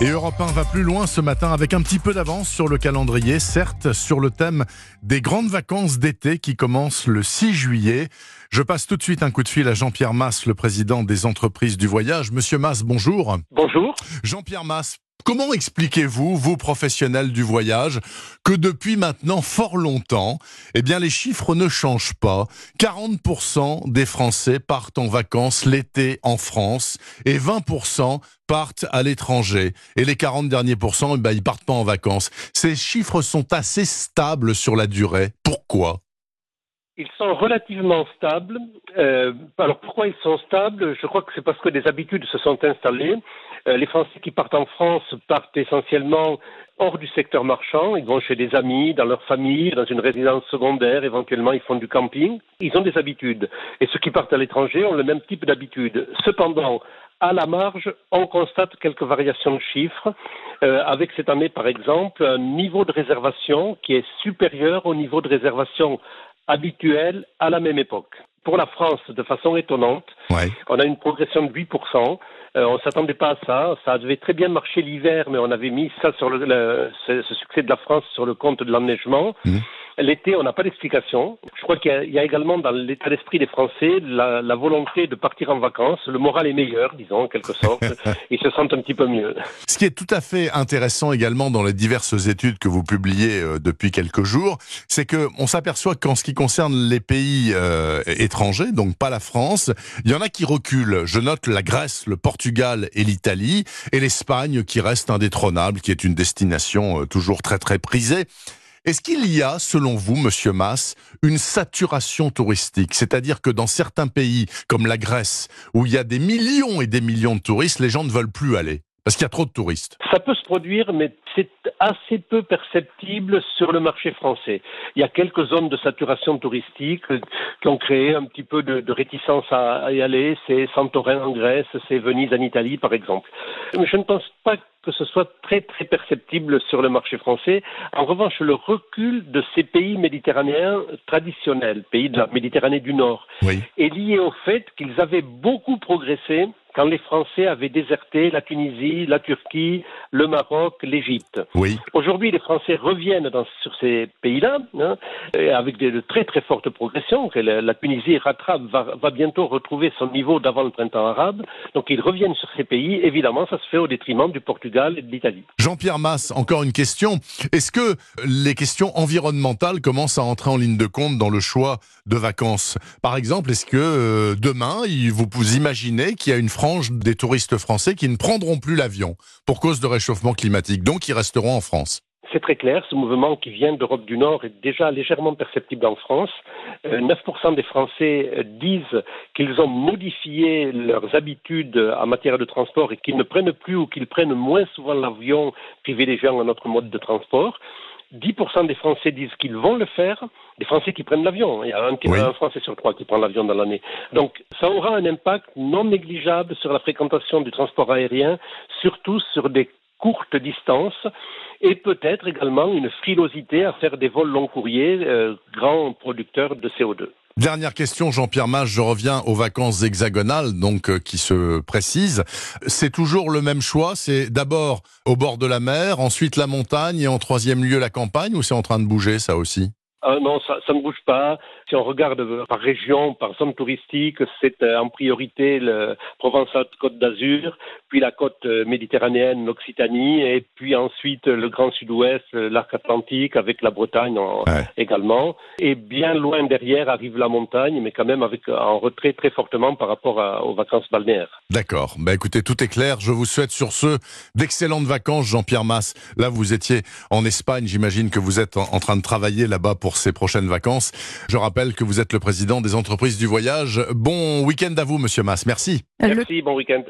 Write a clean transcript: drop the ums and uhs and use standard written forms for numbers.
Et Europe 1 va plus loin ce matin avec un petit peu d'avance sur le calendrier, certes sur le thème des grandes vacances d'été qui commencent le 6 juillet. Je passe tout de suite un coup de fil à Jean-Pierre Mas, le président des entreprises du voyage. Monsieur Mas, bonjour. Bonjour. Jean-Pierre Mas, comment expliquez-vous, vous professionnels du voyage, que depuis maintenant fort longtemps, eh bien les chiffres ne changent pas. 40% des Français partent en vacances l'été en France et 20% partent à l'étranger. Et les 40 derniers pourcents, ils partent pas en vacances. Ces chiffres sont assez stables sur la durée. Pourquoi ? Ils sont relativement stables. Alors pourquoi ils sont stables ? Je crois que c'est parce que des habitudes se sont installées. Les Français qui partent en France partent essentiellement hors du secteur marchand. Ils vont chez des amis, dans leur famille, dans une résidence secondaire. Éventuellement, ils font du camping. Ils ont des habitudes. Et ceux qui partent à l'étranger ont le même type d'habitude. Cependant, à la marge, on constate quelques variations de chiffres, avec cette année, par exemple, un niveau de réservation qui est supérieur au niveau de réservation habituel à la même époque. Pour la France, de façon étonnante, on a une progression de 8%. On ne s'attendait pas à ça. Ça devait très bien marcher l'hiver, mais on avait mis ça sur ce succès de la France sur le compte de l'enneigement. L'été, on n'a pas d'explication. Je crois qu'il y a également dans l'état d'esprit des Français la volonté de partir en vacances. Le moral est meilleur, disons, en quelque sorte. Ils se sentent un petit peu mieux. Ce qui est tout à fait intéressant également dans les diverses études que vous publiez depuis quelques jours, c'est qu'on s'aperçoit qu'en ce qui concerne les pays étrangers, donc pas la France, il y en a qui reculent. Je note la Grèce, le Portugal et l'Italie, et l'Espagne qui reste indétrônable, qui est une destination toujours très très prisée. Est-ce qu'il y a, selon vous, Monsieur Mas, une saturation touristique ? C'est-à-dire que dans certains pays, comme la Grèce, où il y a des millions et des millions de touristes, les gens ne veulent plus aller, parce qu'il y a trop de touristes. Ça peut se produire, mais c'est assez peu perceptible sur le marché français. Il y a quelques zones de saturation touristique qui ont créé un petit peu de réticence à y aller. C'est Santorin en Grèce, c'est Venise en Italie, par exemple. Mais je ne pense pas que ce soit très très perceptible sur le marché français. En revanche, le recul de ces pays méditerranéens traditionnels, pays de la Méditerranée du Nord, est lié au fait qu'ils avaient beaucoup progressé quand les Français avaient déserté la Tunisie, la Turquie, le Maroc, l'Égypte. Aujourd'hui, les Français reviennent sur ces pays-là, avec de très très fortes progressions. La Tunisie va bientôt retrouver son niveau d'avant le printemps arabe. Donc ils reviennent sur ces pays. Évidemment, ça se fait au détriment du Portugal et de l'Italie. Jean-Pierre Mas, encore une question. Est-ce que les questions environnementales commencent à entrer en ligne de compte dans le choix de vacances ? Par exemple, est-ce que demain, vous imaginez qu'il y a une frange des touristes français qui ne prendront plus l'avion pour cause de réchauffement climatique, donc ils resteront en France ? C'est très clair, ce mouvement qui vient d'Europe du Nord est déjà légèrement perceptible en France. 9% des Français disent qu'ils ont modifié leurs habitudes en matière de transport et qu'ils ne prennent plus ou qu'ils prennent moins souvent l'avion, privilégiant un autre mode de transport. 10% des Français disent qu'ils vont le faire, des Français qui prennent l'avion. Il y a un Français sur 3 qui prend l'avion dans l'année. Donc, ça aura un impact non négligeable sur la fréquentation du transport aérien, surtout sur des courtes distances, et peut-être également une frilosité à faire des vols long courriers, grands producteurs de CO2. Dernière question, Jean-Pierre Mas, je reviens aux vacances hexagonales, donc qui se précisent. C'est toujours le même choix, c'est d'abord au bord de la mer, ensuite la montagne et en troisième lieu la campagne, ou c'est en train de bouger ça aussi ? Non, ça ne bouge pas. Si on regarde par région, par zone touristique, c'est en priorité le Provence-Alpes-Côte d'Azur, puis la côte méditerranéenne, l'Occitanie, et puis ensuite le Grand Sud-Ouest, l'arc atlantique, avec la Bretagne également. Et bien loin derrière arrive la montagne, mais quand même en retrait très fortement par rapport aux vacances balnéaires. D'accord. Écoutez, tout est clair. Je vous souhaite sur ce d'excellentes vacances, Jean-Pierre Mas. Là, vous étiez en Espagne. J'imagine que vous êtes en train de travailler là-bas pour ces prochaines vacances. Je rappelle que vous êtes le président des entreprises du voyage. Bon week-end à vous, Monsieur Mas. Merci. Merci, bon week-end.